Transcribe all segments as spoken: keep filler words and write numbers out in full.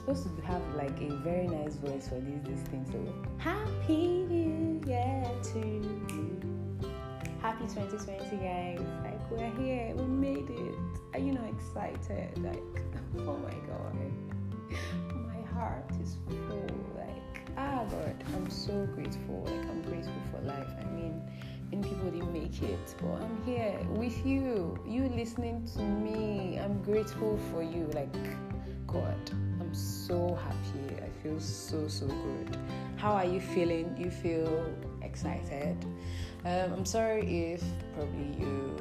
supposed to have like a very nice voice for this this thing. So happy new year to you. Happy twenty twenty, guys. Like, we're here, we made it. Are you not excited? Like, oh my god, my heart is full. Like, ah god, I'm so grateful. Like, I'm grateful for life. I mean, many people didn't make it, but I'm here with you. You listening to me, I'm grateful for you. Like, god, I'm so happy. I feel so so good. How are you feeling? You feel excited? Um, I'm sorry if probably you,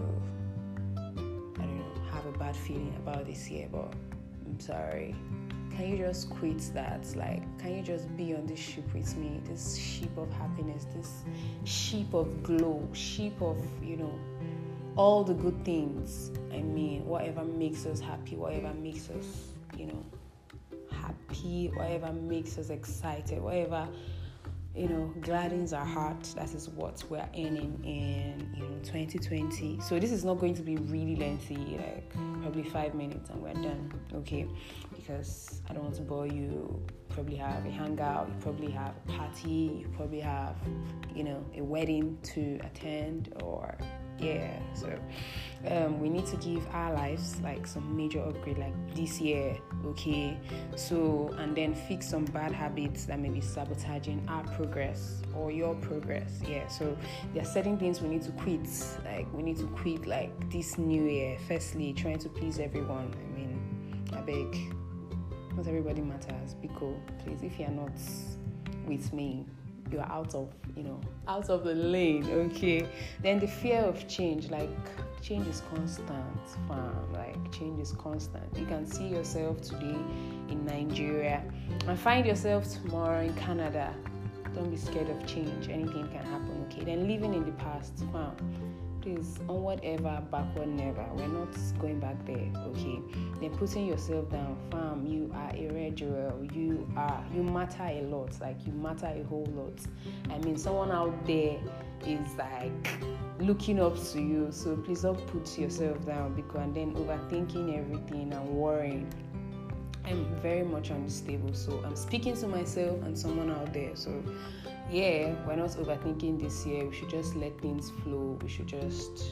I don't know, have a bad feeling about this year, but I'm sorry. Can you just quit that? Like, can you just be on this ship with me? This ship of happiness, this ship of glow, ship of, you know, all the good things. I mean, whatever makes us happy, whatever makes us, you know, happy, whatever makes us excited, whatever, you know, gladdens our heart. That is what we're aiming in, you know, twenty twenty. So this is not going to be really lengthy, like probably five minutes and we're done, okay? Because I don't want to bore you. You probably have a hangout, you probably have a party, you probably have, you know, a wedding to attend, or yeah. So um, we need to give our lives like some major upgrade, like this year, okay? So, and then fix some bad habits that may be sabotaging our progress or your progress, yeah. So there are certain things we need to quit. Like, we need to quit like this new year. Firstly, trying to please everyone. I mean, I beg, not everybody matters. Be cool, please. If you're not with me, you are out of, you know, out of the lane, okay? Then the fear of change, like, change is constant, fam. Like, change is constant. You can see yourself today in Nigeria and find yourself tomorrow in Canada. Don't be scared of change. Anything can happen, okay? Then living in the past, fam. Please, onward ever, backward never. We're not going back there, okay? Then putting yourself down, fam, you are a rare jewel. You are, you matter a lot. Like, you matter a whole lot. I mean, someone out there is like looking up to you. So please don't put yourself down, because and then overthinking everything and worrying. I'm very much unstable, so I'm speaking to myself and someone out there. So yeah, we're not overthinking this year. We should just let things flow. We should just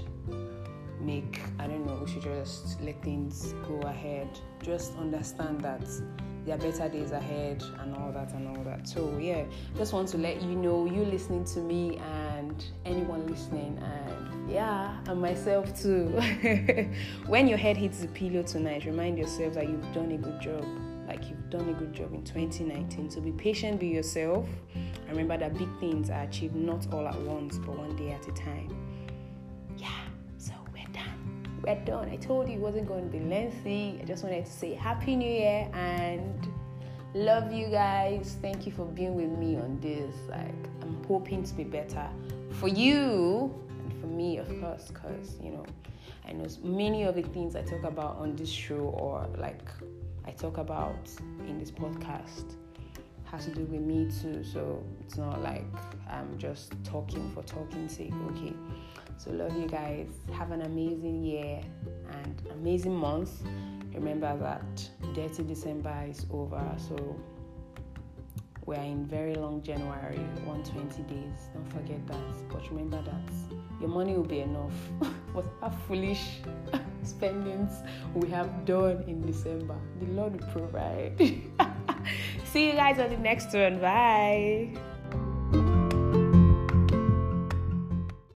make, I don't know, we should just let things go ahead. Just understand that there are better days ahead and all that and all that. So yeah, just want to let you know, you listening to me and anyone listening, and yeah, and myself too. When your head hits the pillow tonight, remind yourself that you've done a good job. Like, you've done a good job in twenty nineteen. So be patient with yourself. And remember that big things are achieved not all at once, but one day at a time. Yeah, so we're done. We're done. I told you it wasn't going to be lengthy. I just wanted to say Happy New Year and love you guys. Thank you for being with me on this. Like, I'm hoping to be better for you and for me, of course, because, you know, I know many of the things I talk about on this show, or like I talk about in this podcast, has to do with me too. So it's not like I'm just talking for talking's sake, okay? So love you guys. Have an amazing year and amazing month. Remember that Dirty December is over. So we're in very long January, one hundred twenty days. Don't forget that. But remember that your money will be enough. Whatever foolish spendings we have done in December, the Lord will provide. See you guys on the next one. Bye.